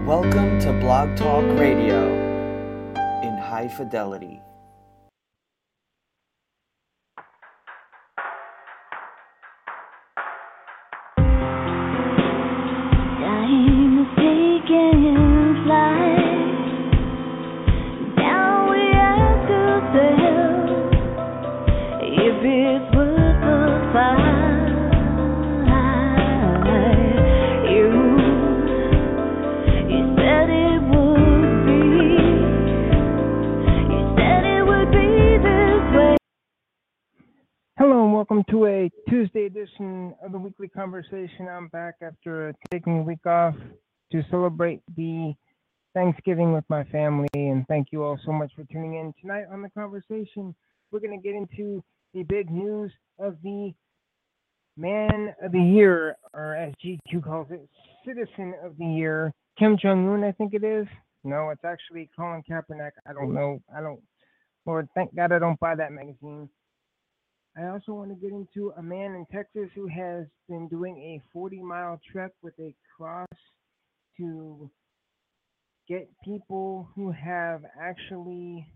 Welcome to Blog Talk Radio in high fidelity. Time is taking flight. Now we ask ourselves if it's worth the fight. You said it would be. You said it would be this way. Hello and welcome to a Tuesday edition of the Weekly Conversation. I'm back after taking a week off to celebrate the Thanksgiving with my family, and thank you all so much for tuning in. Tonight on the conversation, we're going to get into the big news of the Man of the Year, or as GQ calls it, Citizen of the Year, Kim Jong-un, I think it is. No, it's actually Colin Kaepernick. I don't know. Lord, thank God I don't buy that magazine. I also want to get into a man in Texas who has been doing a 40-mile trek with a cross to get people who have actually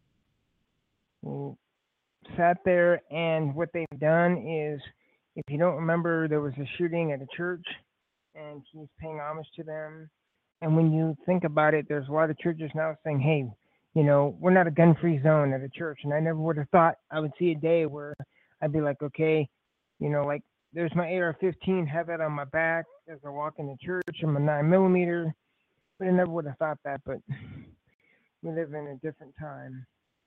sat there, and what they've done is, if you don't remember, there was a shooting at a church, and he's paying homage to them. And when you think about it, there's a lot of churches now saying, hey, you know, we're not a gun-free zone at a church. And I never would have thought I would see a day where I'd be like, okay, you know, like there's my AR-15, have that on my back as I walk into church. I'm a 9mm, but I never would have thought that. But we live in a different time.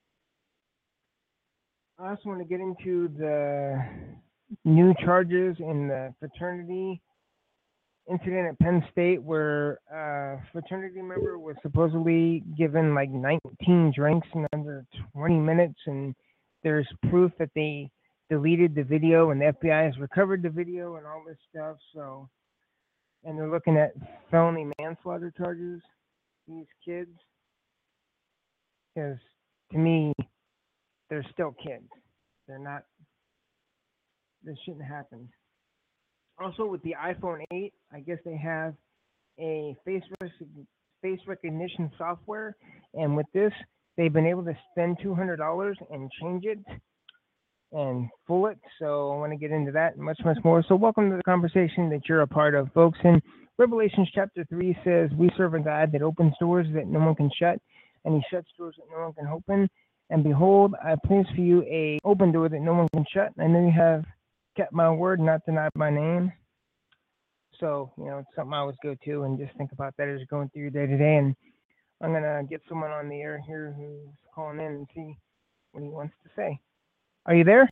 I also want to get into the new charges in the fraternity incident at Penn State, where a fraternity member was supposedly given like 19 drinks in under 20 minutes, and there's proof that they deleted the video, and the FBI has recovered the video and all this stuff. So, and they're looking at felony manslaughter charges, these kids, because to me, they're still kids. They're not, this shouldn't happen. Also, with the iPhone 8, I guess they have a face recognition software, and with this, they've been able to spend $200 and change it and fool it. So I want to get into that and much, much more. So welcome to the conversation that you're a part of, folks. In Revelations chapter 3 says, we serve a God that opens doors that no one can shut, and he shuts doors that no one can open. And behold, I place for you a open door that no one can shut. I know you have kept my word, not denied my name. So, you know, it's something I always go to and just think about that as you're going through your day to day. And I'm going to get someone on the air here who's calling in and see what he wants to say. Are you there?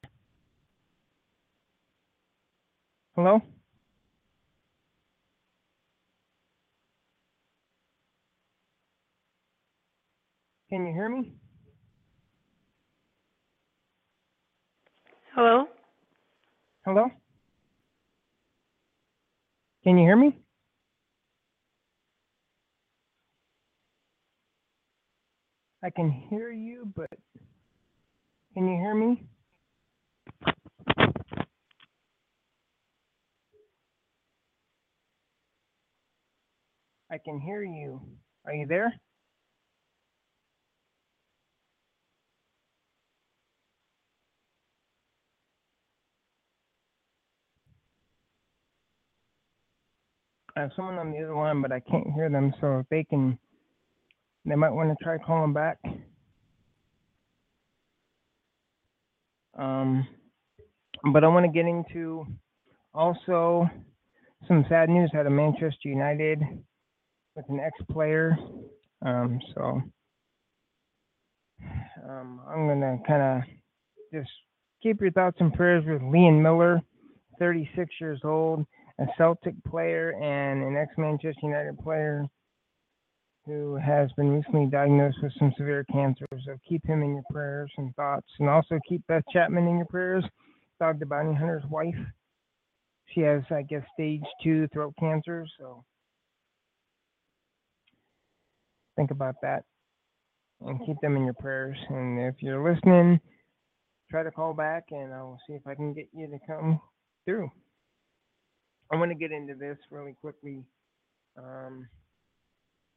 Hello? Can you hear me? Hello? Hello? Can you hear me? I can hear you, but can you hear me? I can hear you. Are you there? I have someone on the other line, but I can't hear them, so if they might want to try calling back. But I want to get into also some sad news out of Manchester United with an ex-player. So I'm going to kind of just keep your thoughts and prayers with Liam Miller, 36 years old, a Celtic player and an ex-Manchester United player who has been recently diagnosed with some severe cancer. So keep him in your prayers and thoughts. And also keep Beth Chapman in your prayers, Dog the Bounty Hunter's wife. She has, I guess, stage 2 throat cancer. So think about that and keep them in your prayers. And if you're listening, try to call back and I'll see if I can get you to come through. I want to get into this really quickly.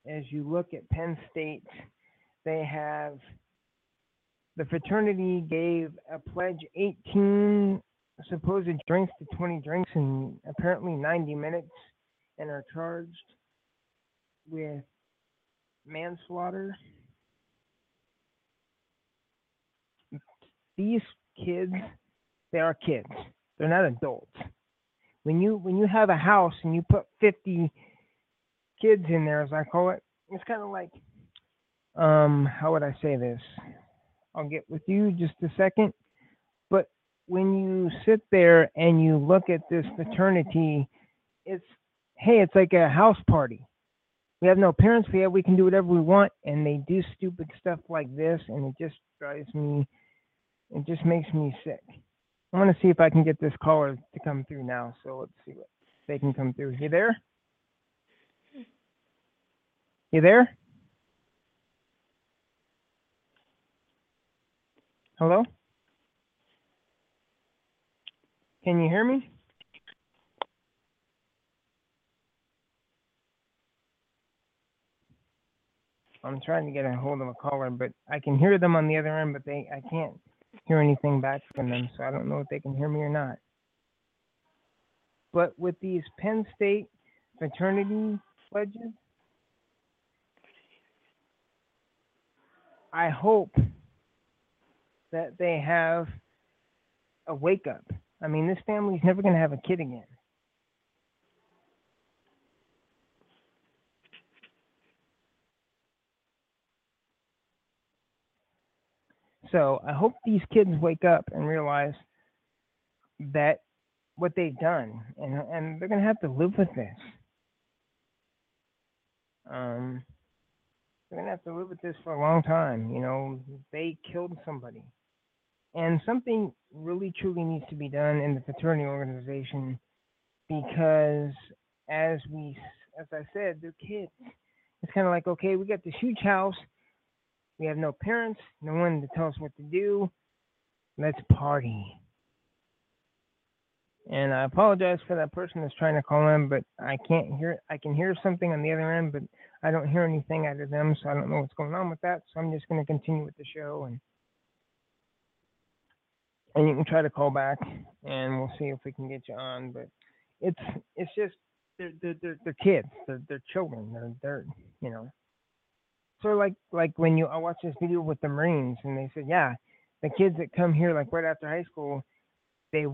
as you look at Penn State, they have the fraternity gave a pledge 18 supposed drinks to 20 drinks in apparently 90 minutes and are charged with manslaughter. These kids, they are kids. They're not adults. When you have a house and you put 50 kids in there, as I call it, it's kind of like how would I say this? I'll get with you just a second. But when you sit there and you look at this fraternity, it's like a house party. We have no parents. We can do whatever we want, and they do stupid stuff like this, and it just drives me. It just makes me sick. I want to see if I can get this caller to come through now. So let's see what they can come through. You there? You there? Hello? Can you hear me? I'm trying to get a hold of a caller, but I can hear them on the other end, but I can't hear anything back from them, so I don't know if they can hear me or not. But with these Penn State fraternity pledges, I hope that they have a wake up. I mean, this family's never going to have a kid again. So I hope these kids wake up and realize that what they've done, and they're going to have to live with this. They're going to have to live with this for a long time. You know, they killed somebody. And something really truly needs to be done in the fraternity organization because as I said, they're kids. It's kind of like, okay, we got this huge house. We have no parents, no one to tell us what to do. Let's party. And I apologize for that person that's trying to call in, but I can't hear. I can hear something on the other end, but I don't hear anything out of them, so I don't know what's going on with that. So I'm just going to continue with the show, and you can try to call back, and we'll see if we can get you on. But it's just they're kids, they're children, they're you know. So like when I watched this video with the Marines, and they said, yeah, the kids that come here like right after high school, they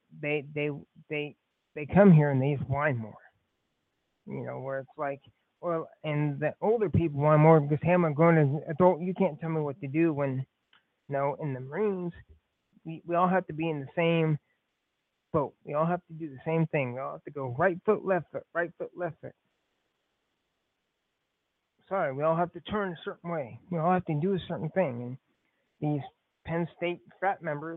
come here and they just whine more. You know, where it's like, well, and the older people whine more because, hey, I'm a grown adult. You can't tell me what to do. When, in the Marines, we all have to be in the same boat. We all have to do the same thing. We all have to go right foot, left foot, right foot, left foot. Sorry, we all have to turn a certain way. We all have to do a certain thing. And these Penn State frat members,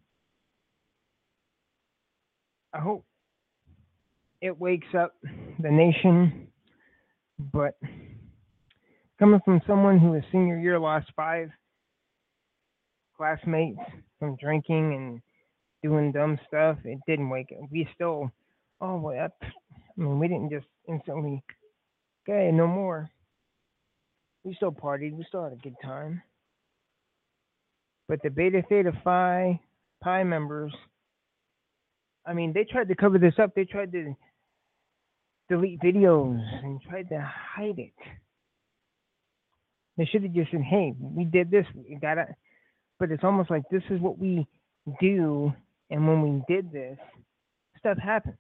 I hope it wakes up the nation. But coming from someone who, his senior year, lost 5 classmates from drinking and doing dumb stuff, it didn't wake up. We still, we didn't just instantly, okay, no more. We still partied. We still had a good time. But the Beta Theta Phi Pi members, I mean, they tried to cover this up. They tried to delete videos and tried to hide it. They should have just said, hey, we did this. We got it. But it's almost like this is what we do. And when we did this, stuff happened.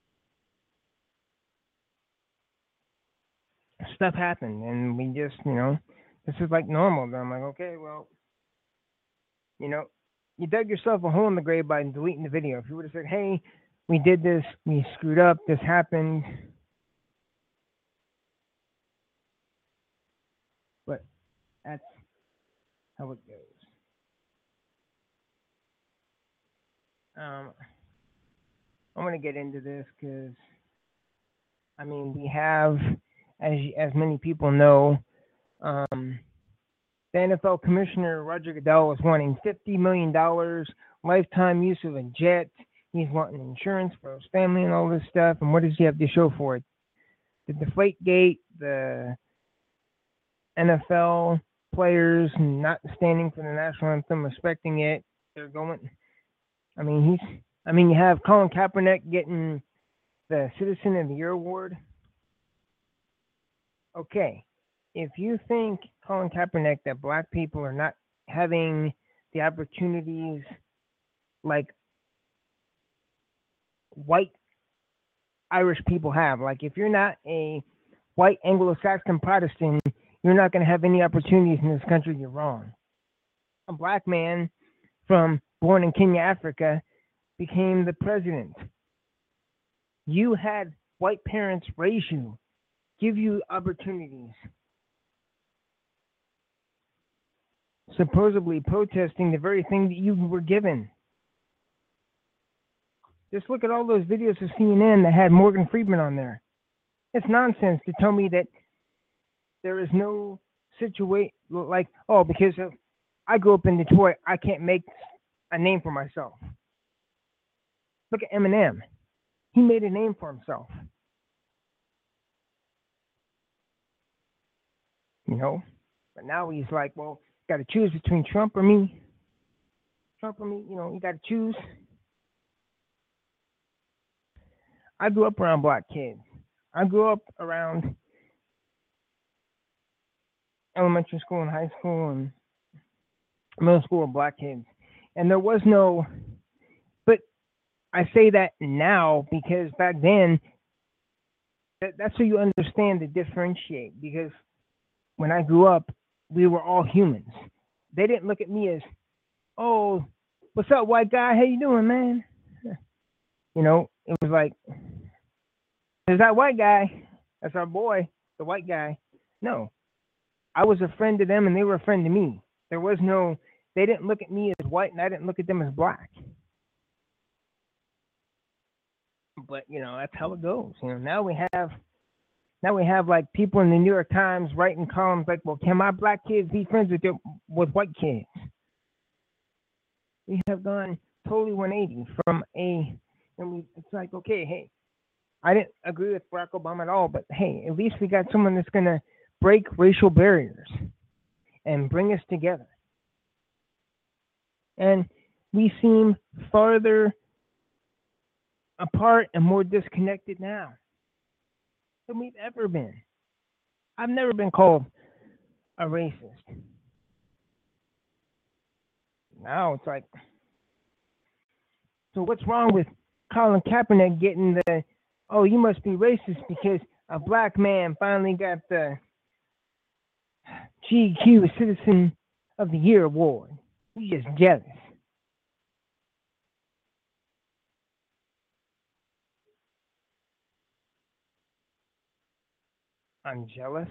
Stuff happened, and we just, this is like normal. But I'm like, okay, well, you dug yourself a hole in the grave by deleting the video. If you would have said, hey, we did this, we screwed up, this happened. But that's how it goes. I'm going to get into this because, we have, as many people know, the NFL commissioner, Roger Goodell, is wanting $50 million, lifetime use of a jet. He's wanting insurance for his family and all this stuff. And what does he have to show for it? The Deflategate, the NFL players not standing for the national anthem, respecting it. They're going. I mean, you have Colin Kaepernick getting the Citizen of the Year award. Okay, if you think Colin Kaepernick that black people are not having the opportunities like white Irish people have, like if you're not a white Anglo-Saxon Protestant, you're not going to have any opportunities in this country, you're wrong. A black man born in Kenya, Africa, became the president. You had white parents raise you, give you opportunities. Supposedly protesting the very thing that you were given. Just look at all those videos of CNN that had Morgan Freeman on there. It's nonsense to tell me that there is no situation like, oh, because I grew up in Detroit, I can't make a name for myself. Look at Eminem. He made a name for himself. You know? But now he's like, well, got to choose between Trump or me. Trump or me, you know, you got to choose. I grew up around black kids. I grew up around elementary school and high school and middle school with black kids. And there was no, but I say that now because back then, that's so you understand to differentiate. Because when I grew up, we were all humans. They didn't look at me as, oh, what's up, white guy? How you doing, man? You know, it was like, there's that white guy. That's our boy, the white guy. No, I was a friend to them and they were a friend to me. There was no, they didn't look at me as white and I didn't look at them as black. But, you know, that's how it goes. You know, now we have like people in the New York Times writing columns like, well, can my black kids be friends with white kids? We have gone totally 180 from it's like, okay, hey, I didn't agree with Barack Obama at all, but hey, at least we got someone that's going to break racial barriers and bring us together. And we seem farther apart and more disconnected now than we've ever been. I've never been called a racist. Now it's like, so what's wrong with Colin Kaepernick getting the, oh, you must be racist because a black man finally got the GQ Citizen of the Year award. You're just jealous. I'm jealous.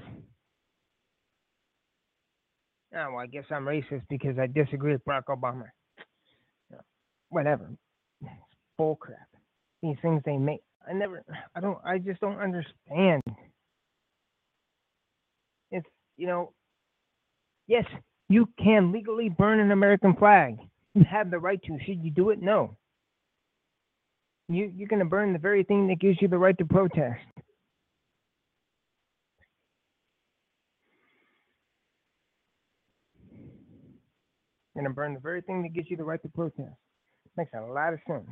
Oh, well, I guess I'm racist because I disagree with Barack Obama. Whatever. It's bull crap. These things they make. I just don't understand. It's, you know, yes, you can legally burn an American flag. You have the right to. Should you do it? No. You're going to burn the very thing that gives you the right to protest. You're going to burn the very thing that gives you the right to protest. Makes a lot of sense.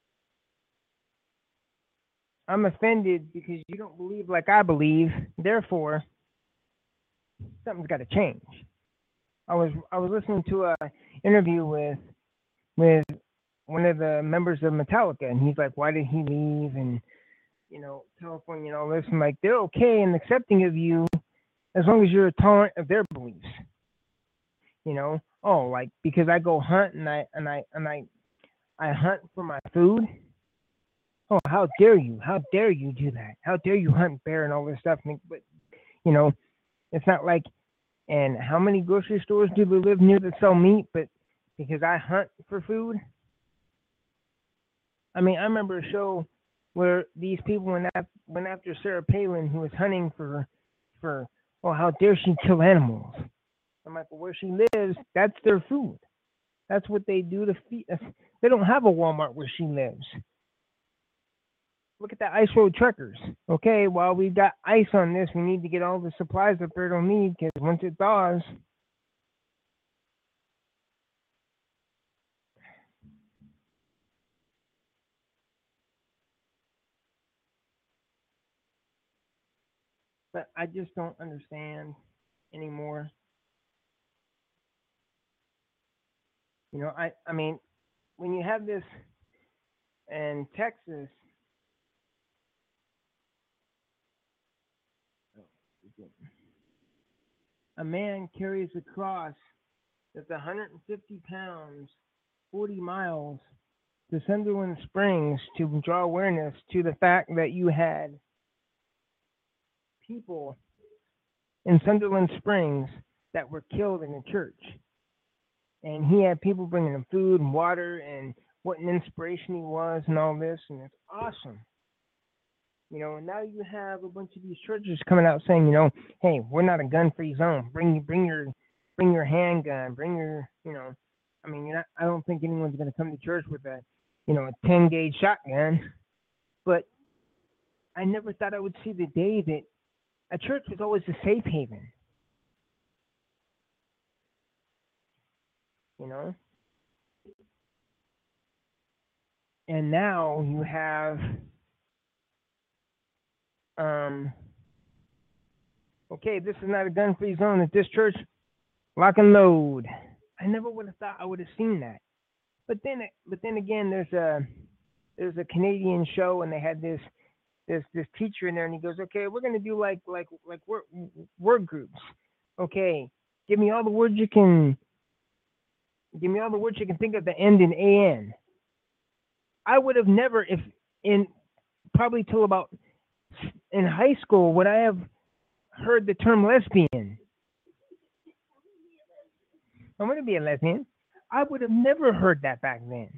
I'm offended because you don't believe like I believe. Therefore, something's got to change. I was listening to a interview with one of the members of Metallica, and he's like, "Why did he leave?" And you know, California and all this. I'm like, they're okay and accepting of you as long as you're tolerant of their beliefs. You know, oh, like because I go hunt and I hunt for my food. Oh, how dare you? How dare you do that? How dare you hunt bear and all this stuff? But, you know, it's not like, and how many grocery stores do they live near that sell meat? But because I hunt for food? I mean, I remember a show where these people went after Sarah Palin, who was hunting for, oh, how dare she kill animals? I'm like, well, where she lives, that's their food. That's what they do to feed us. They don't have a Walmart where she lives. Look at the ice road truckers. Okay, while we got ice on this, we need to get all the supplies up there they'll need because once it thaws, but I just don't understand anymore. I mean, when you have this in Texas, a man carries a cross that's 150 pounds, 40 miles to Sunderland Springs to draw awareness to the fact that you had people in Sunderland Springs that were killed in a church. And he had people bringing him food and water and what an inspiration he was and all this. And it's awesome. And now you have a bunch of these churches coming out saying, hey, we're not a gun-free zone. Bring your handgun. Bring your, I mean, I don't think anyone's going to come to church with a 10-gauge shotgun. But I never thought I would see the day that a church was always a safe haven. And now you have, okay, this is not a gun-free zone at this church. Lock and load. I never would have thought I would have seen that. But then again, there's a Canadian show, and they had this teacher in there, and he goes, okay, we're gonna do like word groups. Okay, give me all the words you can think of that end in an. I would have never, if in probably till about in high school, would I have heard the term lesbian. I'm going to be a lesbian. I would have never heard that back then.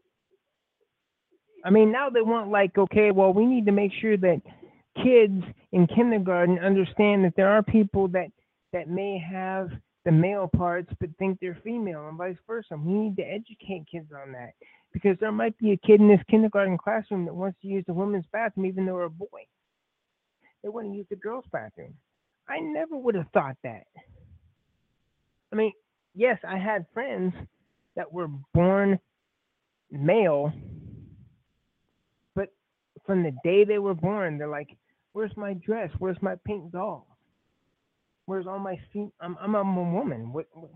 I mean, now they want okay, well, we need to make sure that kids in kindergarten understand that there are people that may have the male parts but think they're female and vice versa. We need to educate kids on that because there might be a kid in this kindergarten classroom that wants to use the women's bathroom even though they're a boy. They want to use the girls' bathroom. I never would have thought that. I mean, yes, I had friends that were born male, but from the day they were born, they're like, where's my dress? Where's my pink doll? Where's all my feet? I'm a woman.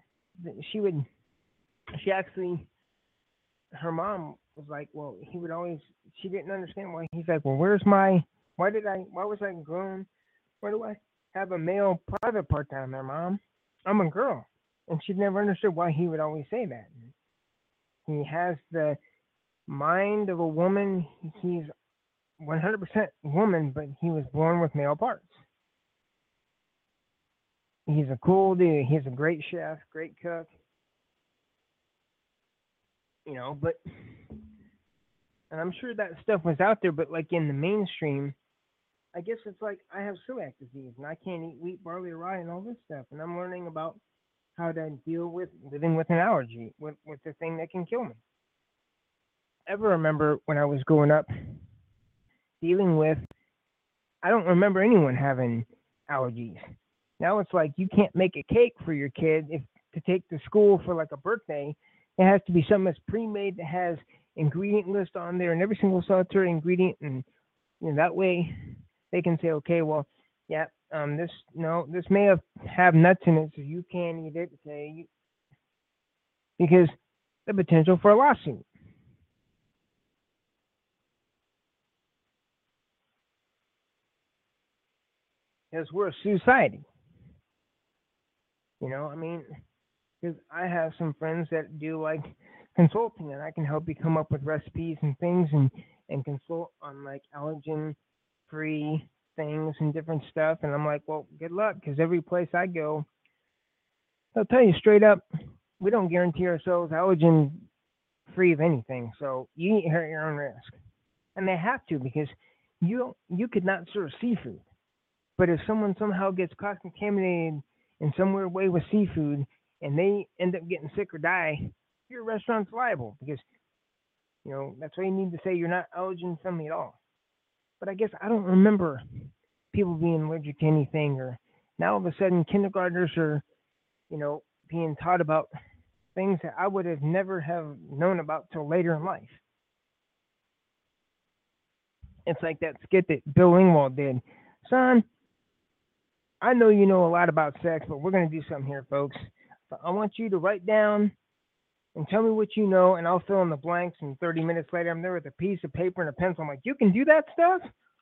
She actually, her mom was like, well, she didn't understand why. He's like, well, why was I grown? Why do I have a male private part down there, Mom? I'm a girl. And she never understood why he would always say that. He has the mind of a woman. He's 100% woman, but he was born with male parts. He's a cool dude. He's a great chef, great cook. But, and I'm sure that stuff was out there, but in the mainstream, I guess it's like I have celiac disease and I can't eat wheat, barley, or rye and all this stuff. And I'm learning about how to deal with living with an allergy, with the thing that can kill me. Ever remember when I was growing up dealing with, I don't remember anyone having allergies. Now it's like you can't make a cake for your kid to take to school for a birthday. It has to be something that's pre-made that has ingredient list on there and every single solitary ingredient, and that way they can say, okay, well, yeah, this may have nuts in it, so you can't eat it. Because the potential for a lawsuit. Because we're a society. Because I have some friends that do consulting, and I can help you come up with recipes and things, and consult on allergen-free things and different stuff. And I'm like, well, good luck, because every place I go, I'll tell you straight up, we don't guarantee ourselves allergen-free of anything. So you eat at your own risk, and they have to, because you could not serve seafood. But if someone somehow gets cross-contaminated in some weird way with seafood and they end up getting sick or die, your restaurant's liable because, that's why you need to say you're not allergen friendly at all. But I guess I don't remember people being allergic to anything, or now all of a sudden kindergartners are, being taught about things that I would have never have known about till later in life. It's like that skit that Bill Engvall did. Son, I know you know a lot about sex, but we're going to do something here, folks. I want you to write down and tell me what you know, and I'll fill in the blanks. And 30 minutes later, I'm there with a piece of paper and a pencil. I'm like, you can do that stuff?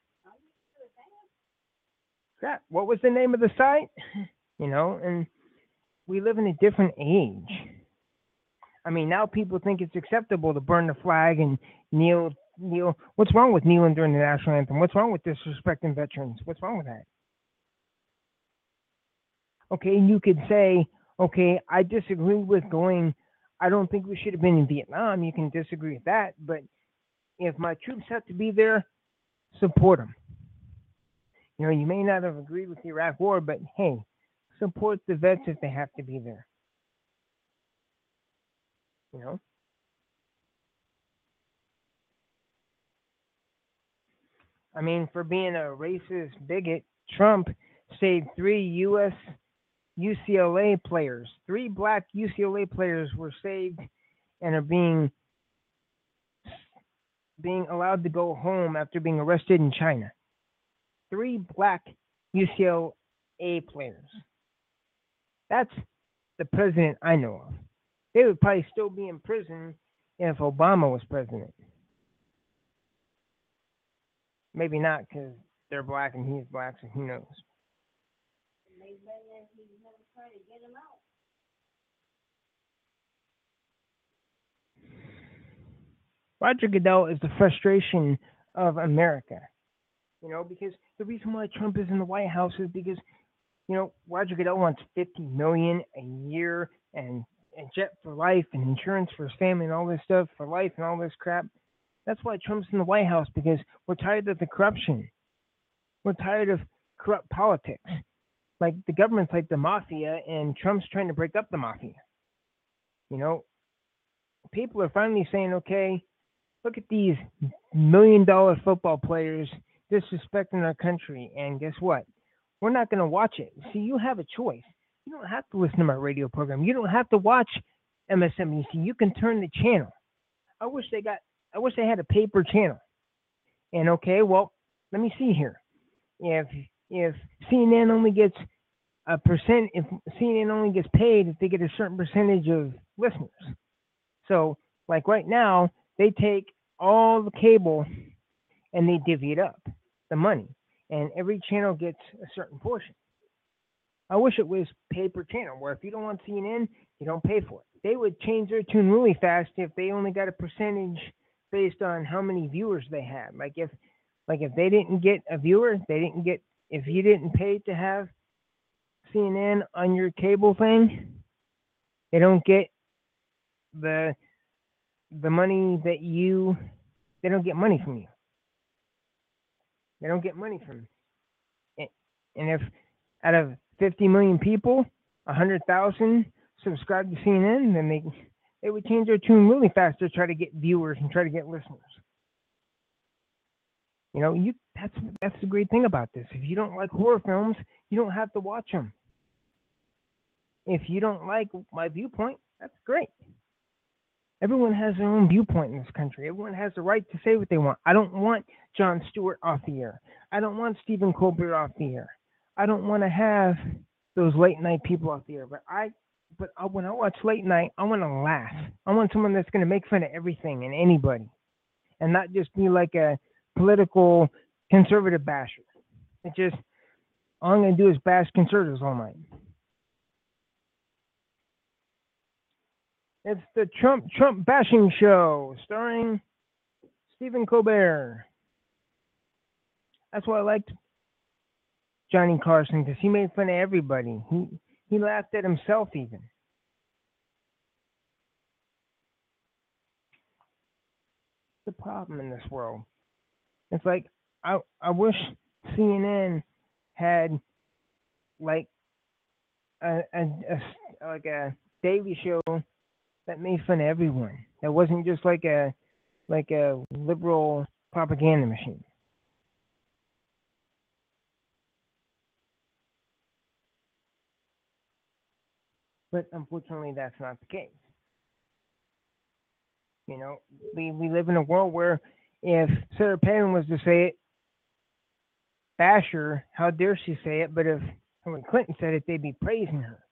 Crap, what was the name of the site? And we live in a different age. I mean, now people think it's acceptable to burn the flag and kneel. What's wrong with kneeling during the national anthem? What's wrong with disrespecting veterans? What's wrong with that? Okay, you could say, okay, I disagree with going. I don't think we should have been in Vietnam. You can disagree with that, but if my troops have to be there, support them. You may not have agreed with the Iraq War, but hey, support the vets if they have to be there. I mean, for being a racist bigot, Trump saved 3 U.S. UCLA players. 3 black UCLA players were saved and are being allowed to go home after being arrested in China. 3 black UCLA players. That's the president I know of. They would probably still be in prison if Obama was president. Maybe not, because they're black and he's black, so who knows? Roger Goodell is the frustration of America. Because the reason why Trump is in the White House is because, Roger Goodell wants $50 million a year and jet for life and insurance for his family and all this stuff for life and all this crap. That's why Trump's in the White House, because we're tired of the corruption. We're tired of corrupt politics. Like the government's like the mafia, and Trump's trying to break up the mafia. People are finally saying, okay, look at these $1 million football players disrespecting our country, and guess what? We're not going to watch it. See, you have a choice. You don't have to listen to my radio program. You don't have to watch MSNBC. You can turn the channel. I wish they had a paper channel. And okay, well, let me see here. If CNN only gets if CNN only gets paid if they get a certain percentage of listeners. So, like right now, they take all the cable and they divvy it up, the money, and every channel gets a certain portion. I wish it was paper channel where if you don't want CNN, you don't pay for it. They would change their tune really fast if they only got a percentage based on how many viewers they had. Like if they didn't get a viewer, if you didn't pay to have CNN on your cable thing, they don't get the money they don't get money from you. They don't get money from you. And if out of 50 million people, 100,000 subscribe to CNN, then they would change their tune really fast to try to get viewers and try to get listeners. That's the great thing about this. If you don't like horror films, you don't have to watch them. If you don't like my viewpoint, that's great. Everyone has their own viewpoint in this country. Everyone has the right to say what they want. I don't want Jon Stewart off the air. I don't want Stephen Colbert off the air. I don't want to have those late night people off the air. But when I watch late night, I want to laugh. I want someone that's going to make fun of everything and anybody, and not just be like a political conservative basher. All I'm going to do is bash conservatives all night. It's the Trump bashing show starring Stephen Colbert. That's why I liked Johnny Carson, because he made fun of everybody. He laughed at himself even. The problem in this world. It's like I wish CNN had like a daily show that made fun of everyone. That wasn't just like a liberal propaganda machine. But unfortunately, that's not the case. You know, we live in a world where if Sarah Palin was to say it, bash her, how dare she say it? But if Hillary Clinton said it, they'd be praising her.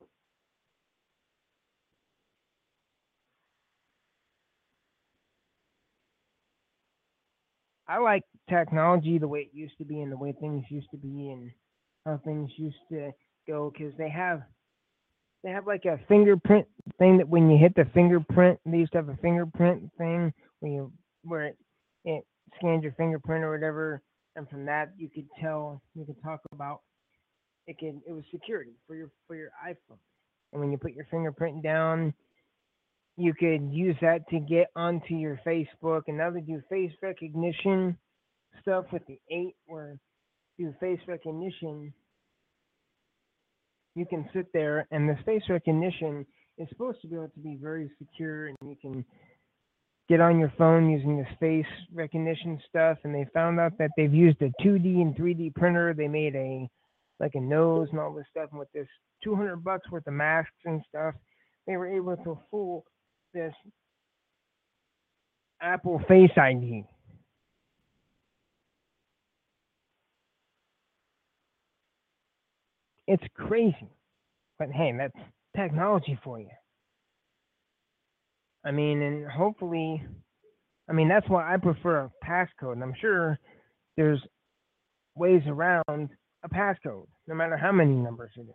I like technology the way it used to be and the way things used to be and how things used to go because they have like a fingerprint thing that when you hit the fingerprint, they used to have a fingerprint thing where it scans your fingerprint or whatever, and from that you could talk about it was security for your iPhone, and when you put your fingerprint down, you could use that to get onto your Facebook, and now they do face recognition stuff with the 8 where do face recognition. You can sit there, and this face recognition is supposed to be able to be very secure, and you can get on your phone using this face recognition stuff. And they found out that they've used a 2D and 3D printer. They made a nose and all this stuff, and with this $200 worth of masks and stuff, they were able to fool this Apple Face ID. It's crazy, but hey, that's technology for you. I mean, and hopefully, I mean, that's why I prefer a passcode. And I'm sure there's ways around a passcode, no matter how many numbers it is.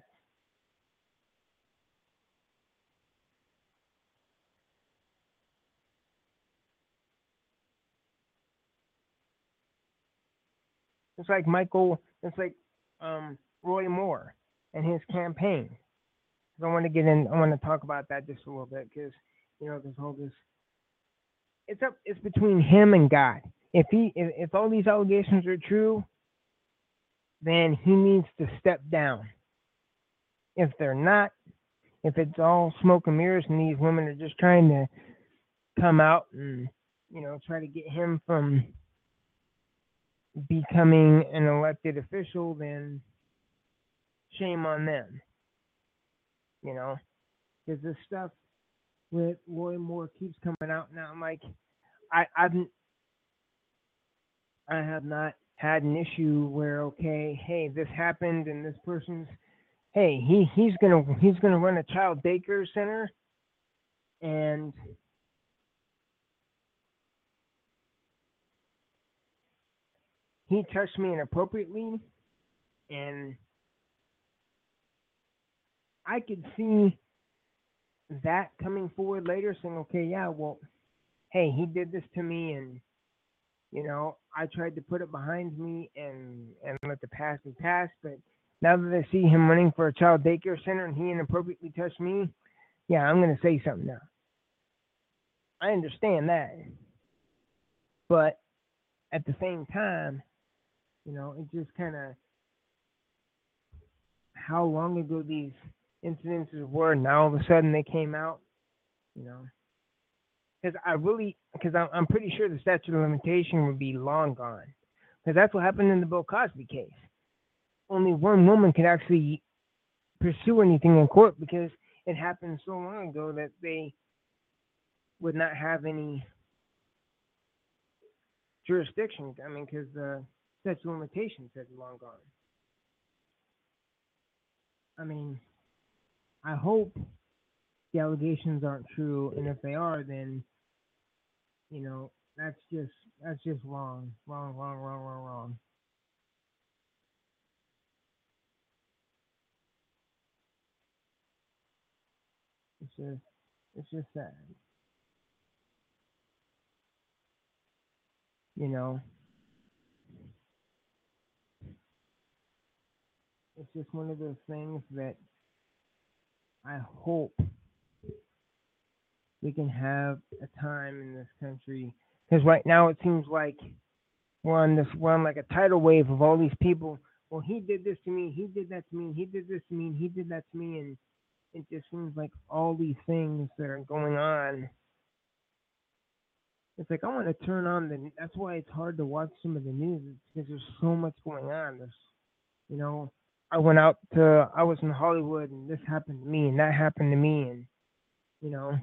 It's like Roy Moore and his campaign. I want to talk about that just a little bit because, there's all this, it's between him and God. If all these allegations are true, then he needs to step down. If they're not, if it's all smoke and mirrors and these women are just trying to come out and try to get him from becoming an elected official, then shame on them. You know, because this stuff with Roy Moore keeps coming out now. I'm like, I I've I have not had an issue where okay, hey, this happened and this person's hey, he's gonna run a child daycare center and he touched me inappropriately and I could see that coming forward later saying, okay, yeah, well, hey, he did this to me and I tried to put it behind me and let the past be past, but now that I see him running for a child daycare center and he inappropriately touched me, yeah, I'm gonna say something now. I understand that, but at the same time, it just kind of how long ago these incidences were. Now all of a sudden they came out, you know, because I'm pretty sure the statute of limitation would be long gone, because that's what happened in the Bill Cosby case. Only one woman could actually pursue anything in court because it happened so long ago that they would not have any jurisdiction. I mean, because the statute of limitations had long gone. I mean, I hope the allegations aren't true, and if they are, then that's just wrong, wrong, wrong, wrong, wrong, wrong. It's just it's just sad, you know. It's just one of those things that I hope we can have a time in this country because right now it seems like we're on like a tidal wave of all these people. Well, he did this to me, he did that to me, he did this to me, he did that to me, and it just seems like all these things that are going on. It's like I want to turn on the. That's why it's hard to watch some of the news because there's so much going on. There's, you know, I was in Hollywood and this happened to me and that happened to me and you know,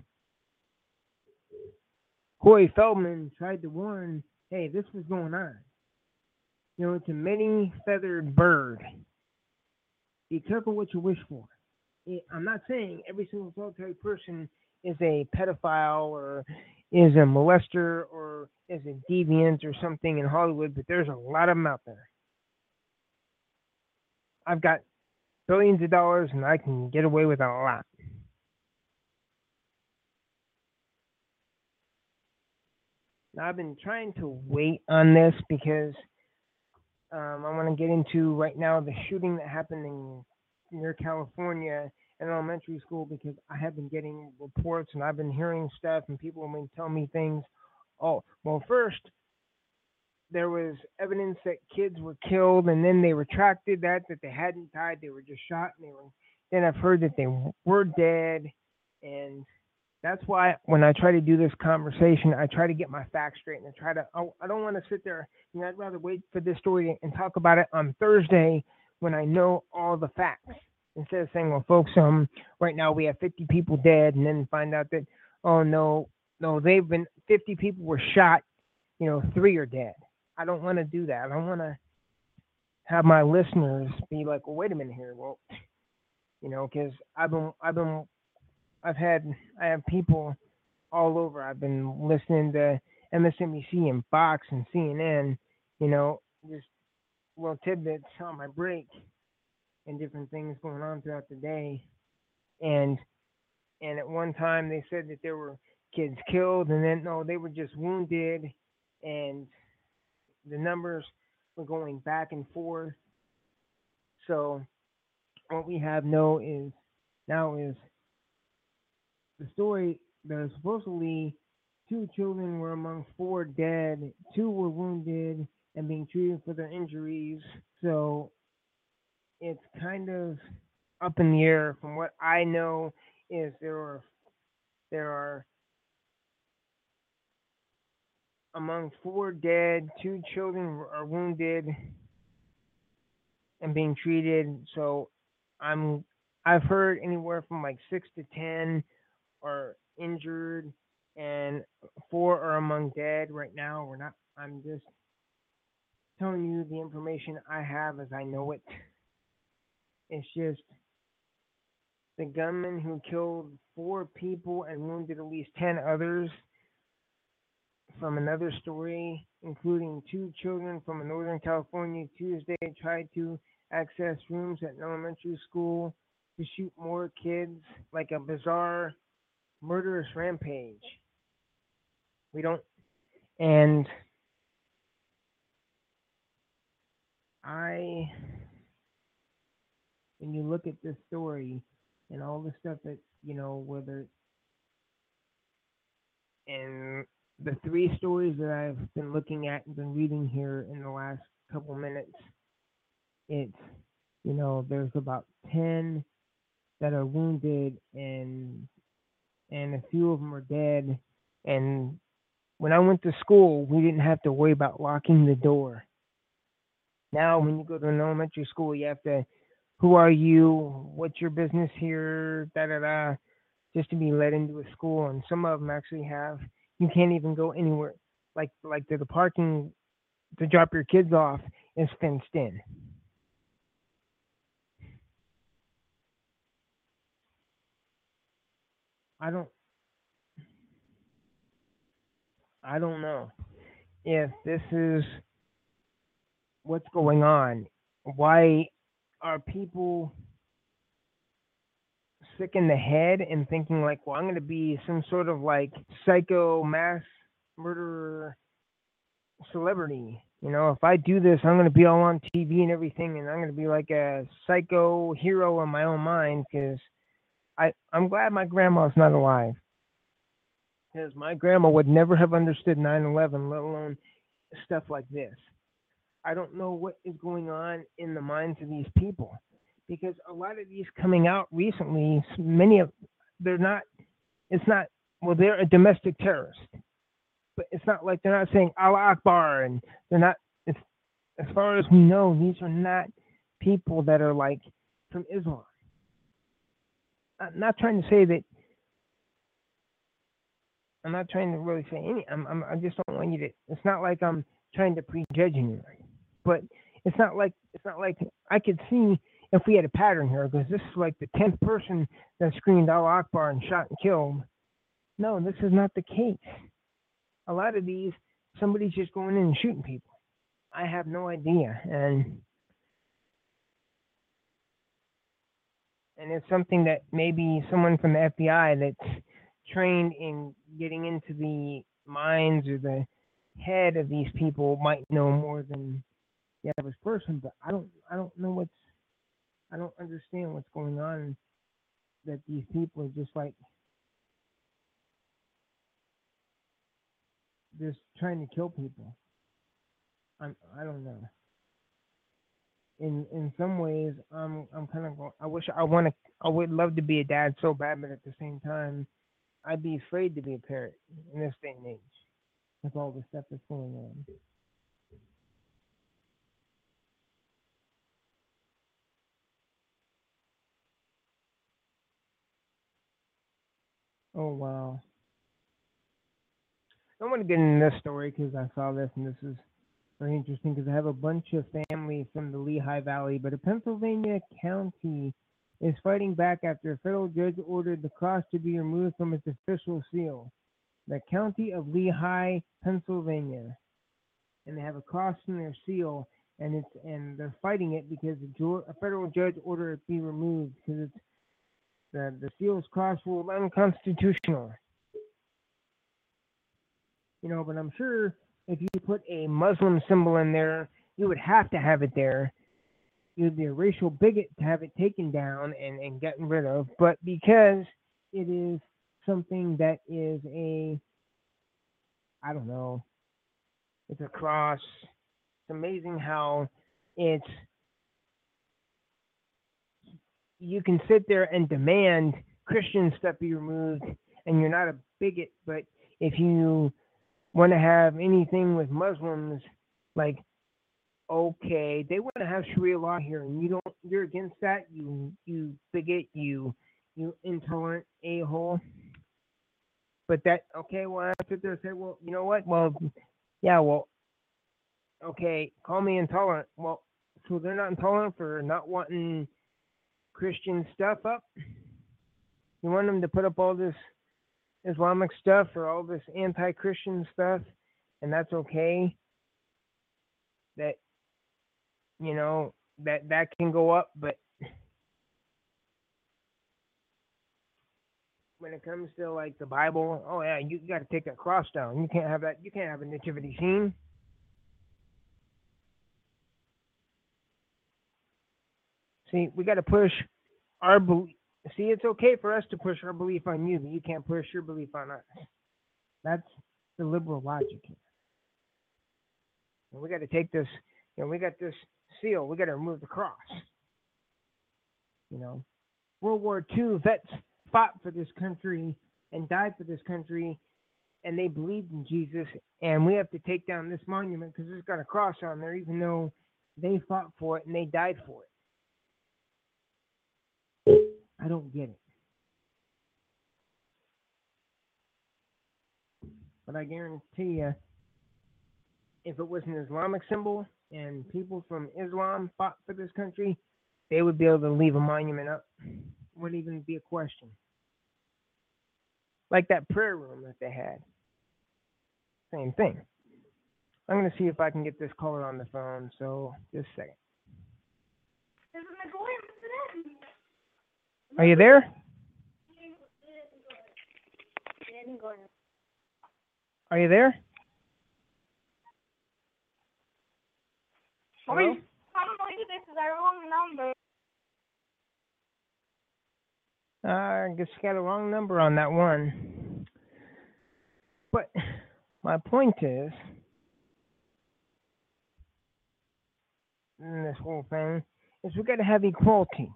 Corey Feldman tried to warn, hey, this was going on. You know, it's a many feathered bird. Be careful what you wish for. I'm not saying every single solitary person is a pedophile or is a molester or is a deviant or something in Hollywood, but there's a lot of them out there. I've got billions of dollars and I can get away with a lot. Now, I've been trying to wait on this because I want to get into right now the shooting that happened in near California in elementary school because I have been getting reports and I've been hearing stuff and people have been telling me things. Oh, well, first there was evidence that kids were killed and then they retracted that they hadn't died, they were just shot and they were. Then I've heard that they were dead, and that's why when I try to do this conversation, I try to get my facts straight and I don't want to sit there. You know, I'd rather wait for this story and talk about it on Thursday when I know all the facts instead of saying, well, folks, right now we have 50 people dead, and then find out that, oh no, they've been 50 people were shot, 3 are dead. I don't want to do that. I don't want to have my listeners be like, well, wait a minute here. Well, because I have people all over. I've been listening to MSNBC and Fox and CNN, just little tidbits on my break and different things going on throughout the day. And at one time they said that there were kids killed, and then no, they were just wounded, and the numbers were going back and forth. So what we have now is the story. There's supposedly 2 children were among 4 dead, 2 were wounded and being treated for their injuries. So it's kind of up in the air. From what I know, is there are among 4 dead, 2 children are wounded and being treated. So I've heard anywhere from like 6 to 10 are injured and 4 are among dead right now. I'm just telling you the information I have as I know it. It's just the gunman who killed 4 people and wounded at least 10 others. From another story, including 2 children from Northern California, Tuesday tried to access rooms at an elementary school to shoot more kids, like a bizarre murderous rampage. And when you look at this story and all the stuff that, whether, and the 3 stories that I've been looking at and been reading here in the last couple minutes, it's, there's about 10 that are wounded and a few of them are dead. And when I went to school, we didn't have to worry about locking the door. Now, when you go to an elementary school, you have to, who are you? What's your business here? Just to be let into a school. And some of them actually have, you can't even go anywhere. Like the parking to drop your kids off is fenced in. I don't know if this is what's going on. Why are people sick in the head and thinking like, well, I'm going to be some sort of like psycho mass murderer celebrity? If I do this, I'm going to be all on TV and everything, and I'm going to be like a psycho hero in my own mind. Because I'm glad my grandma's not alive. Because my grandma would never have understood 9/11, let alone stuff like this. I don't know what is going on in the minds of these people, because a lot of these coming out recently, they're a domestic terrorist, but it's not like they're not saying Allah Akbar, and they're not, as far as we know, these are not people that are like from Islam. I'm not trying to say that. I'm not trying to really say any. I just don't want you to. It's not like I'm trying to prejudge anyone, but it's not like I could see if we had a pattern here, because this is like the 10th person that screamed Allah Akbar and shot and killed. No, this is not the case. A lot of these, somebody's just going in and shooting people. I have no idea, and it's something that maybe someone from the FBI that's trained in getting into the minds or the head of these people might know more than the average person. But I don't know I don't understand what's going on, that these people are just like just trying to kill people. I don't know. In some ways, I'm kind of going. I would love to be a dad so bad, but at the same time, I'd be afraid to be a parent in this day and age with all the stuff that's going on. Oh wow! I want to get into this story because I saw this, and this is very interesting because I have a bunch of family from the Lehigh Valley, but a Pennsylvania county is fighting back after a federal judge ordered the cross to be removed from its official seal. The county of Lehigh, Pennsylvania, and they have a cross in their seal, and they're fighting it because a federal judge ordered it be removed because it's the seal's cross ruled unconstitutional. But I'm sure if you put a Muslim symbol in there, you would have to have it there. You'd be a racial bigot to have it taken down and gotten rid of. But because it is something that is I don't know, it's a cross. It's amazing how you can sit there and demand Christian stuff be removed, and you're not a bigot. But if you want to have anything with Muslims, like, okay, they want to have Sharia law here, and you're against that, you bigot, you intolerant a-hole. But that, okay, well, I sit there and say, well, you know what? Well, yeah, well, okay, call me intolerant. Well, so they're not intolerant for not wanting Christian stuff up? You want them to put up all this Islamic stuff or all this anti-Christian stuff, and that's okay? That, that can go up, but when it comes to like the Bible, oh yeah, you got to take that cross down. You can't have that. You can't have a nativity scene. See, we got to push our belief. See, it's okay for us to push our belief on you, but you can't push your belief on us. That's the liberal logic here. And we got to take this. We got this seal. We got to remove the cross. World War II vets fought for this country and died for this country, and they believed in Jesus, and we have to take down this monument because it's got a cross on there, even though they fought for it and they died for it. I don't get it. But I guarantee you, if it was an Islamic symbol and people from Islam fought for this country, they would be able to leave a monument up. Wouldn't even be a question. Like that prayer room that they had. Same thing. I'm going to see if I can get this caller on the phone, so just a second. Are you there? Are you there? Hello? This is our wrong number. I guess you got a wrong number on that one. But my point is, in this whole thing, is we got to have equality.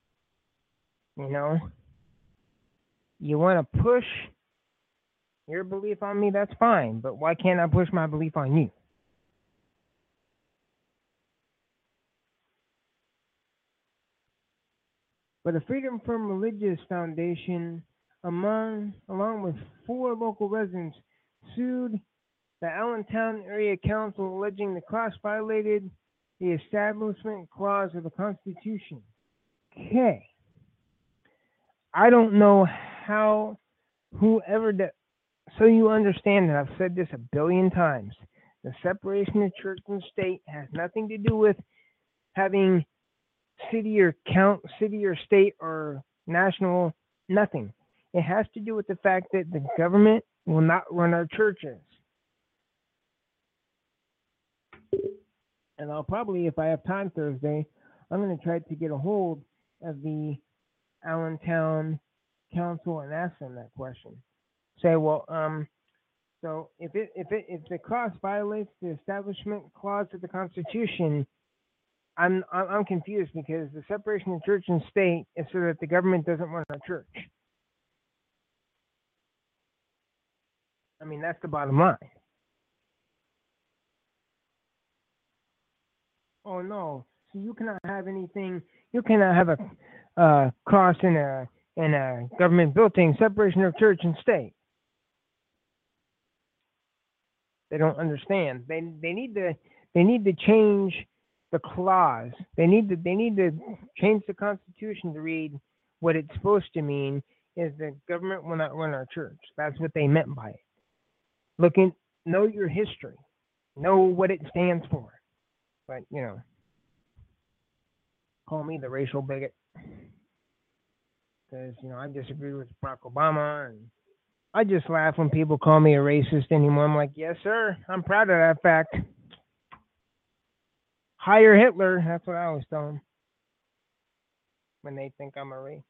You want to push your belief on me, that's fine. But why can't I push my belief on you? But the Freedom from Religious Foundation, along with 4 local residents, sued the Allentown Area Council alleging the class violated the Establishment Clause of the Constitution. Okay. I don't know how whoever that, so you understand that I've said this a billion times. The separation of church and state has nothing to do with having city or state or national, nothing. It has to do with the fact that the government will not run our churches. And I'll probably, if I have time Thursday, I'm going to try to get a hold of the Allentown Council and ask them that question. Say, well, so if the clause violates the Establishment Clause of the Constitution, I'm confused because the separation of church and state is so that the government doesn't run our church. I mean, that's the bottom line. Oh no! So you cannot have anything. You cannot have a cross in a government building. Separation of church and state. They don't understand. They need to change the clause. They need to change the Constitution to read what it's supposed to mean is the government will not run our church. That's what they meant by it. Know your history. Know what it stands for. But, call me the racial bigot. Because, I disagree with Barack Obama. And I just laugh when people call me a racist anymore. I'm like, yes, sir. I'm proud of that fact. Hire Hitler. That's what I always tell them. When they think I'm a racist.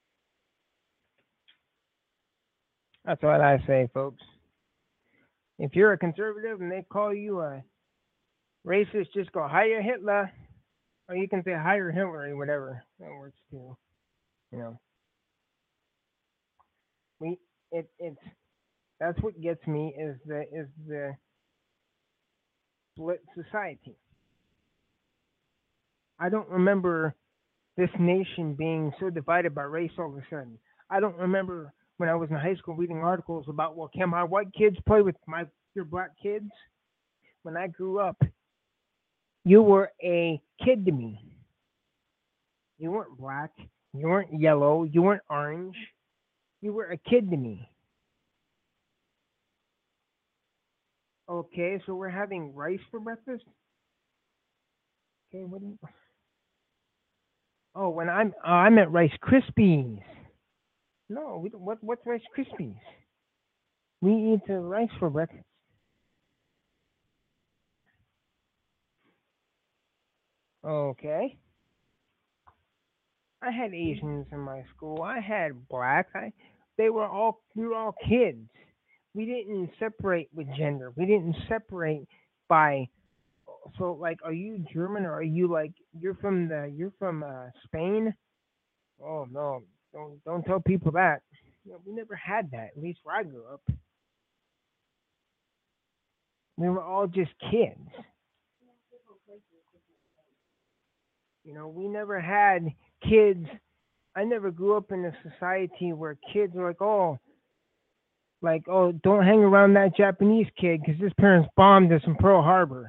That's what I say, folks. If you're a conservative and they call you a racist, just go hire Hitler, or you can say hire Hillary, whatever. That works too. That's what gets me is the split society. I don't remember this nation being so divided by race all of a sudden. I don't remember when I was in high school reading articles about, well, can my white kids play with your black kids? When I grew up, you were a kid to me. You weren't black. You weren't yellow. You weren't orange. You were a kid to me. Okay, so we're having rice for breakfast? Okay, what do you... Oh, when I meant Rice Krispies. No, we don't, what's Rice Krispies? We eat rice for breakfast. Okay. I had Asians in my school. I had blacks. We were all kids. We didn't separate with gender. We didn't separate by. So, like, are you German or are you you're from Spain? Oh no, don't tell people that. We never had that. At least where I grew up. We were all just kids. We never had kids. I never grew up in a society where kids were don't hang around that Japanese kid because his parents bombed us in Pearl Harbor.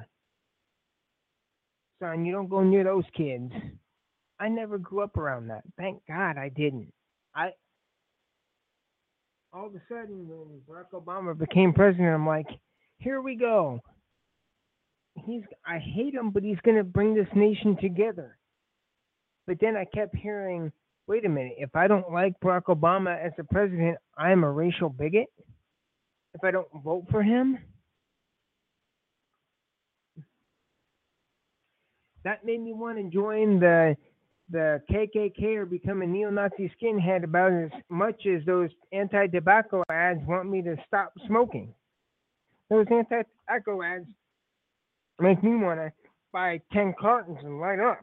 Son, you don't go near those kids. I never grew up around that. Thank God I didn't. All of a sudden, when Barack Obama became president, I'm like, here we go. I hate him, but he's going to bring this nation together. But then I kept hearing, wait a minute, if I don't like Barack Obama as a president, I'm a racial bigot? If I don't vote for him? That made me want to join the KKK or become a neo-Nazi skinhead about as much as those anti-tobacco ads want me to stop smoking. Those anti-tobacco ads make me want to buy 10 cartons and light up.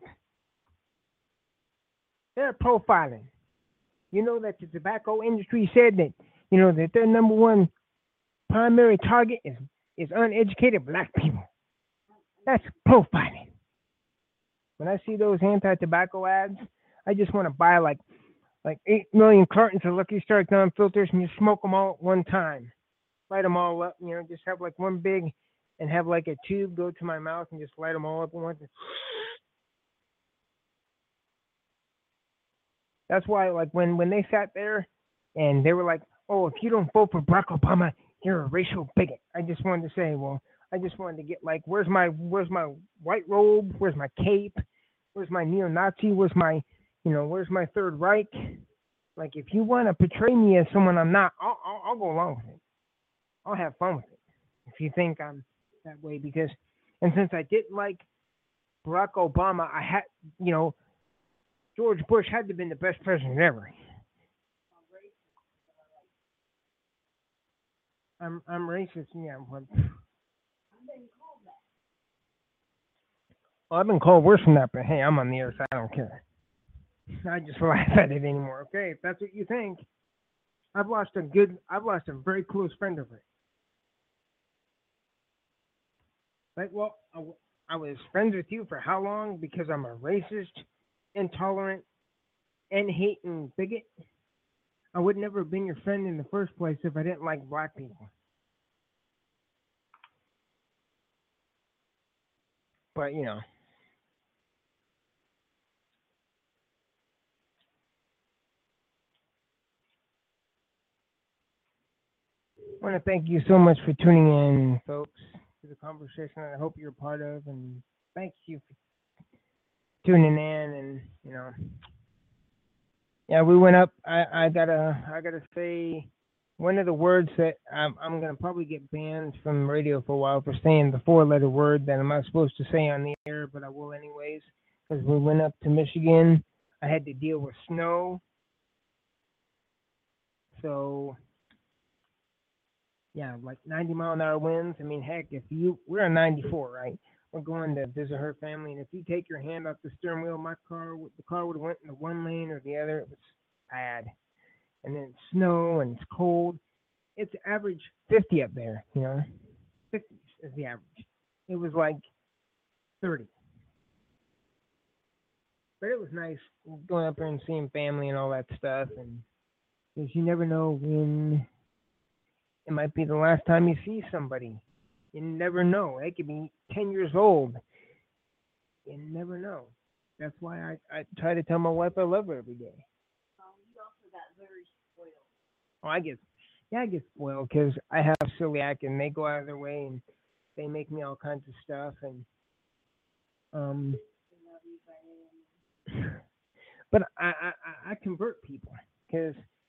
They're profiling. You know that the tobacco industry said that, that their number one primary target is uneducated black people. That's profiling. When I see those anti-tobacco ads, I just want to buy like 8 million cartons of Lucky Strike non-filters, and you smoke them all at one time. Light them all up, just have like one big, and have like a tube go to my mouth and just light them all up at once. That's why, like, when they sat there and they were like, "Oh, if you don't vote for Barack Obama, you're a racial bigot." I just wanted to say, well, I just wanted to get like, where's my white robe? Where's my cape? Where's my neo-Nazi? Where's my Third Reich? Like, if you want to portray me as someone I'm not, I'll go along with it. I'll have fun with it. If you think I'm that way, and since I didn't like Barack Obama, I had, George Bush had to have been the best president ever. I'm racist, yeah. Well, I've been called worse than that, but hey, I'm on the other side. I don't care. I just laugh at it anymore. Okay, if that's what you think. I've lost a very close friend over it. Like, well, I was friends with you for how long? Because I'm a racist, intolerant, and hating bigot. I would never have been your friend in the first place if I didn't like black people. But, I want to thank you so much for tuning in, folks, to the conversation that I hope you're a part of. And thank you for tuning in. And, yeah, we went up. I gotta say, one of the words that I'm gonna probably get banned from radio for a while for saying the 4-letter word that I'm not supposed to say on the air, but I will anyways, because we went up to Michigan. I had to deal with snow. So, yeah, like 90-mile-an-hour winds. I mean, heck, we're on 94, right? We're going to visit her family, and if you take your hand off the steering wheel, the car would have went in the one lane or the other. It was bad. And then it's snow and it's cold. It's average 50 up there, 50 is the average. It was like 30. But it was nice going up there and seeing family and all that stuff. And because you never know when it might be the last time you see somebody. You never know. They could be 10 years old. You never know. That's why I try to tell my wife I love her every day. You also got very spoiled. Oh, I get spoiled because I have celiac and they go out of their way and they make me all kinds of stuff and but I convert people because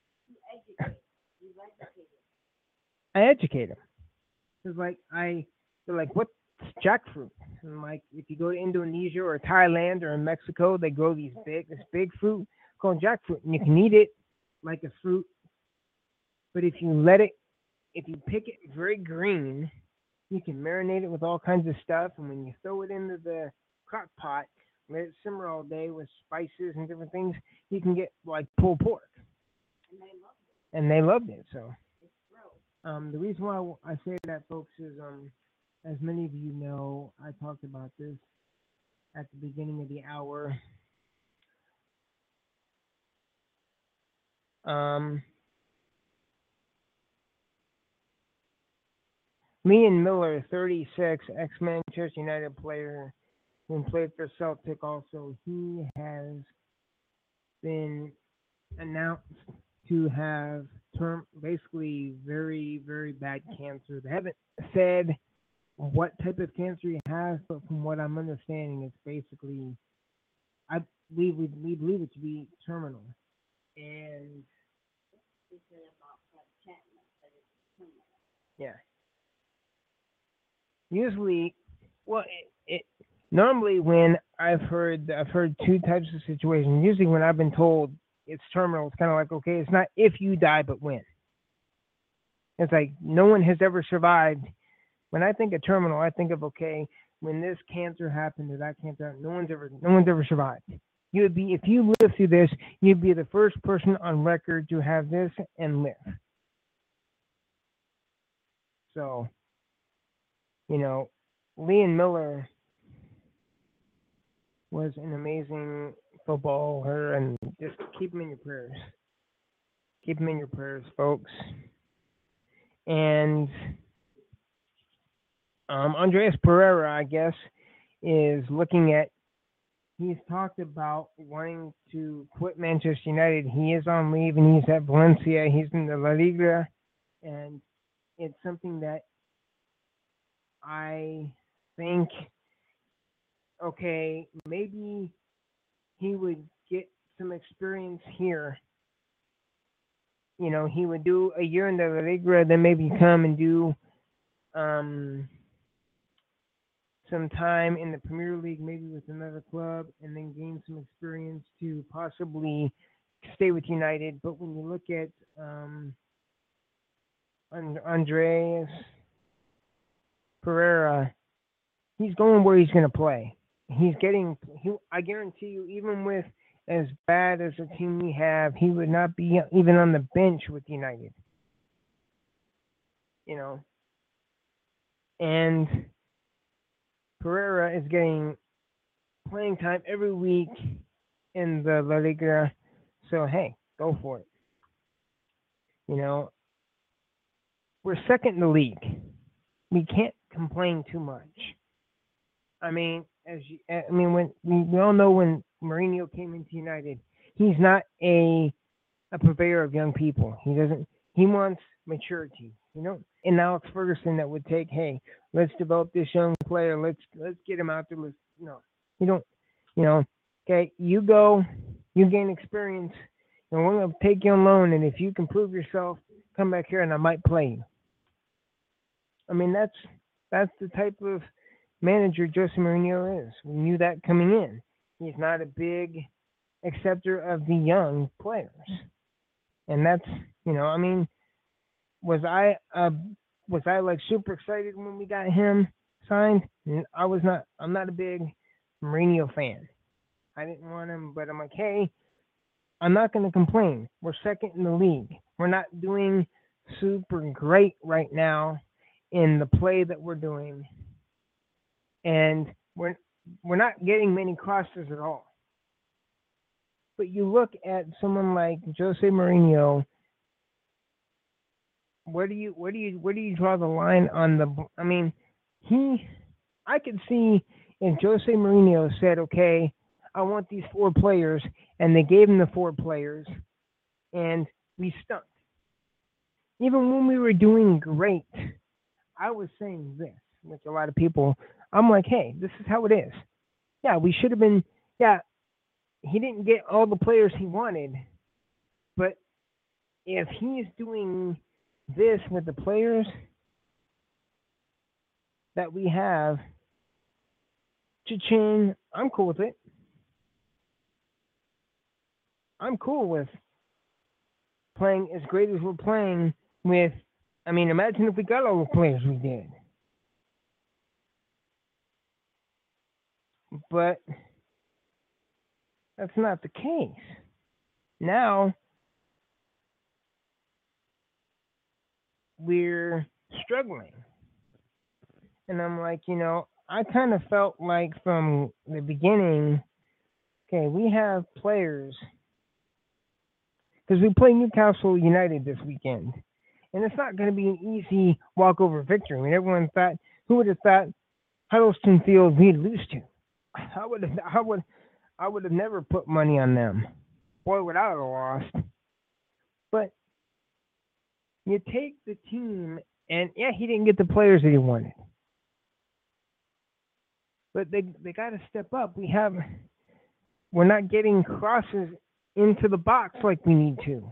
I educate them. It's like they're like, what's jackfruit? And like, if you go to Indonesia or Thailand or in Mexico, they grow this big fruit called jackfruit, and you can eat it like a fruit. But if you pick it very green, you can marinate it with all kinds of stuff, and when you throw it into the crock pot, let it simmer all day with spices and different things, you can get like pulled pork. And they loved it. So the reason why I say that, folks, is as many of you know, I talked about this at the beginning of the hour. Leon Miller, 36, ex-Manchester United player, who played for Celtic also, he has been announced to have basically very, very bad cancer. They haven't said what type of cancer he has, but from what I'm understanding, it's basically, we believe it to be terminal. And yeah. Usually, well, normally when I've heard two types of situations. Usually when I've been told it's terminal, it's kind of like, okay, it's not if you die, but when. It's like no one has ever survived. When I think of terminal, I think of, okay, when this cancer happened or that cancer happened, no one's ever survived. You would be, if you live through this, you'd be the first person on record to have this and live. So, Leon Miller was an amazing footballer, and just keep him in your prayers. Keep him in your prayers, folks. And Andreas Pereira, I guess, is looking at. He's talked about wanting to quit Manchester United. He is on leave, and he's at Valencia. He's in the La Liga, and it's something that I think, okay, maybe he would get some experience here. You know, he would do a year in the La Liga, then maybe come and do some time in the Premier League, maybe with another club, and then gain some experience to possibly stay with United. But when you look at Andreas Pereira, he's going where he's going to play. I guarantee you, even with as bad as the team we have, he would not be even on the bench with United. You know, and Pereira is getting playing time every week in the La Liga, so hey, go for it. You know, we're second in the league. We can't complain too much. I mean, when we all know when Mourinho came into United, he's not a purveyor of young people. He wants maturity. You know, and Alex Ferguson that would take, hey, let's develop this young player. Let's get him out there. Okay, you go, you gain experience, and we're going to take you on loan. And if you can prove yourself, come back here and I might play you. I mean, that's the type of manager Jose Mourinho is. We knew that coming in. He's not a big acceptor of the young players. And that's, I mean, was I like super excited when we got him signed? I'm not a big Mourinho fan. I didn't want him, but I'm like, hey, I'm not going to complain. We're second in the league. We're not doing super great right now in the play that we're doing. And we're not getting many crosses at all. But you look at someone like Jose Mourinho. Where do you draw the line on the? I mean, I could see if Jose Mourinho said, "Okay, I want these 4 players," and they gave him the 4 players, and we stunk. Even when we were doing great, I was saying this, which a lot of people. I'm like, hey, this is how it is. Yeah, we should have been. Yeah, he didn't get all the players he wanted, but if he's doing this with the players that we have, cha-ching, I'm cool with it. I'm cool with playing as great as we're playing with. I mean, imagine if we got all the players we did. But that's not the case. Now we're struggling. And I'm like, I kind of felt like from the beginning, okay, we have players. Because we play Newcastle United this weekend. And it's not going to be an easy walkover victory. I mean, everyone thought, who would have thought Huddleston Field we'd lose to? I would have never put money on them. Boy, would I have lost. But you take the team, and yeah, he didn't get the players that he wanted. But they got to step up. We're not getting crosses into the box like we need to.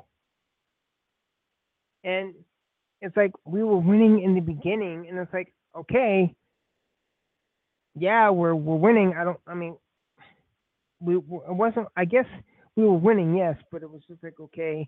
And it's like we were winning in the beginning, and it's like, okay, yeah, we're winning. I guess we were winning, yes, but it was just like, okay,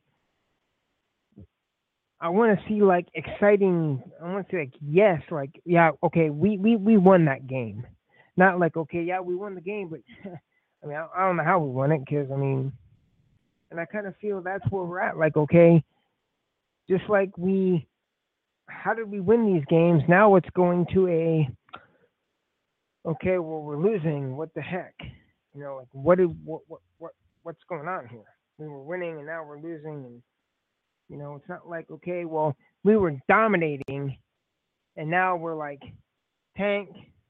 I want to see like exciting. I want to see like, yes, like, yeah, okay, we won that game. Not like, okay, yeah, we won the game, but I mean, I don't know how we won it because, I mean, and I kind of feel that's where we're at. Like, okay, just like how did we win these games? Now it's going to okay, well, we're losing. What the heck? Like what's going on here? We were winning and now we're losing, and it's not like, okay, well, we were dominating and now we're like tank.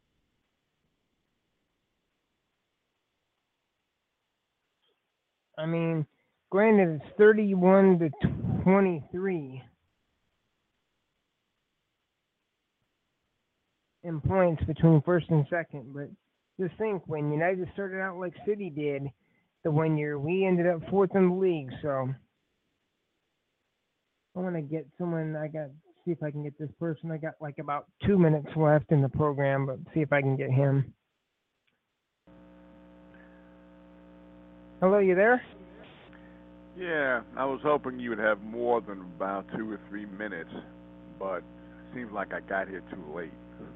I mean, granted, it's 31-23 in points between first and second, but just think, when United started out like City did the 1 year, we ended up fourth in the league. So I want to get someone. See if I can get this person. I got like about 2 minutes left in the program, but see if I can get him. Hello, you there? Yeah, I was hoping you would have more than about 2 or 3 minutes, but it seems like I got here too late.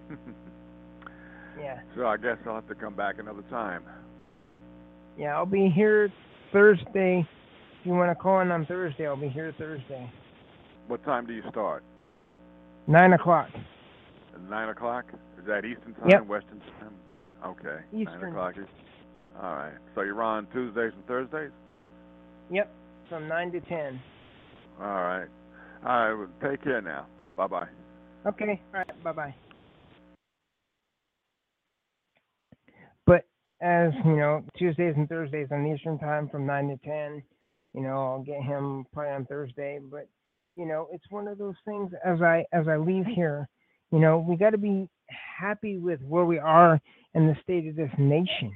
Yeah. So I guess I'll have to come back another time. Yeah, I'll be here Thursday. If you want to call in on Thursday, I'll be here Thursday. What time do you start? 9 o'clock. At 9 o'clock? Is that Eastern time, Yep. Western time? Okay. Eastern. 9 o'clock. All right. So you're on Tuesdays and Thursdays? Yep, from 9 to 10. All right. All right. Well, take care now. Bye-bye. Okay, all right, bye-bye. But as, Tuesdays and Thursdays on Eastern time from 9 to 10, I'll get him probably on Thursday. But, it's one of those things, as I leave here, we got to be happy with where we are in the state of this nation.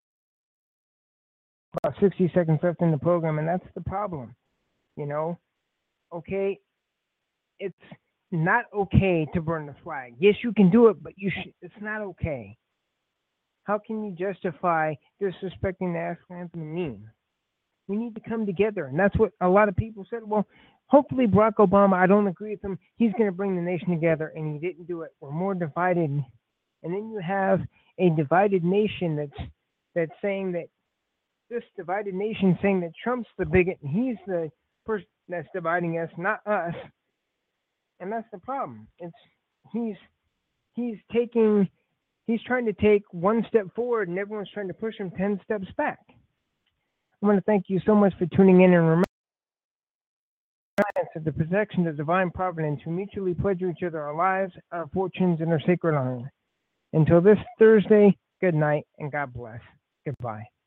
About 60 seconds left in the program, and that's the problem. Okay, it's not okay to burn the flag. Yes, you can do it, but it's not okay. How can you justify disrespecting the national anthem and hymn? We need to come together, and that's what a lot of people said. Well, hopefully Barack Obama, I don't agree with him, he's going to bring the nation together, and he didn't do it. We're more divided. And then you have a divided nation that's saying that this divided nation saying that Trump's the bigot and he's the person that's dividing us, not us. And that's the problem. He's trying to take one step forward and everyone's trying to push him 10 steps back. I want to thank you so much for tuning in, and remember of the protection of divine providence, who mutually pledge to each other our lives, our fortunes, and our sacred honor. Until this Thursday, good night and God bless. Goodbye.